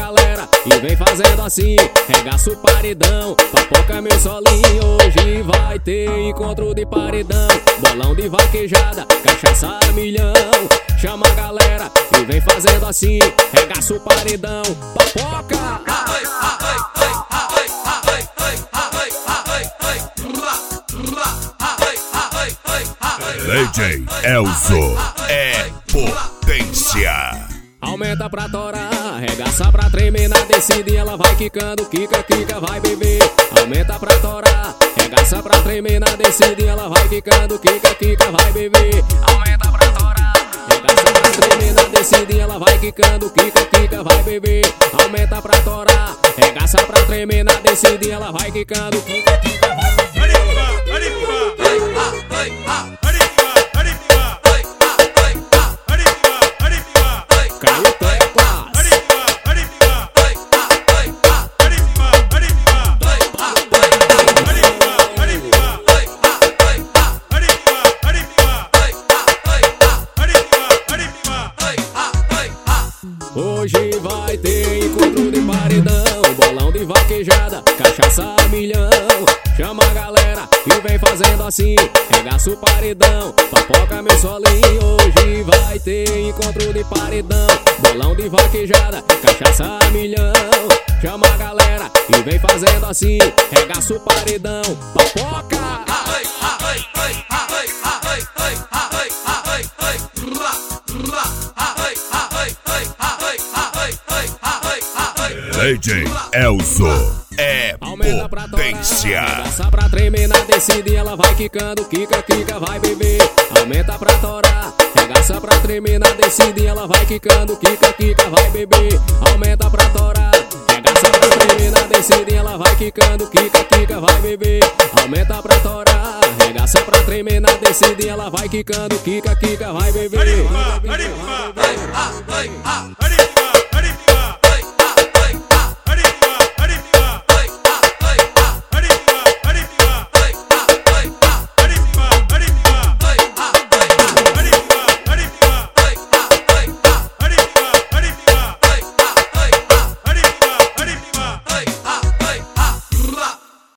galera e vem fazendo assim, regaça o paredão, papoca meu solinho. Hoje vai ter encontro de paredão, bolão de vaquejada, cachaça a milhão. Chama a galera e vem fazendo assim, regaça o paredão, papoca. DJ Elzo é potência. Aumenta pra torar, regaça pra tremer, na descida ela vai quicando, quica, quica, vai beber. Aumenta pra torar, regaça pra tremer, na descida ela vai quicando, quica, quica, vai beber. Aumenta pra torar, regaça pra tremer, na descida ela vai quicando, quica, quica, vai beber. Aumenta pra torar, regaça pra tremer, na descida ela vai quicando, quica, quica, vai beber. Hoje vai ter encontro de paredão, bolão de vaquejada, cachaça a milhão. Chama a galera e vem fazendo assim, regaça o paredão, papoca meu solinho. Hoje vai ter encontro de paredão, bolão de vaquejada, cachaça a milhão. Chama a galera e vem fazendo assim, regaça o paredão, papoca. DJ Elzo é potência. Regaça pra tremer, na descida ela vai quicando, quica, quica, vai beber. Aumenta pra torar, regaça pra tremer, na descida ela vai quicando, quica, quica, vai beber. Aumenta pra torar, regaça pra tremer, na descida ela vai quicando, quica, quica, vai beber. Aumenta pra torar, regaça pra tremer, na descida ela vai quicando, quica, quica, vai beber.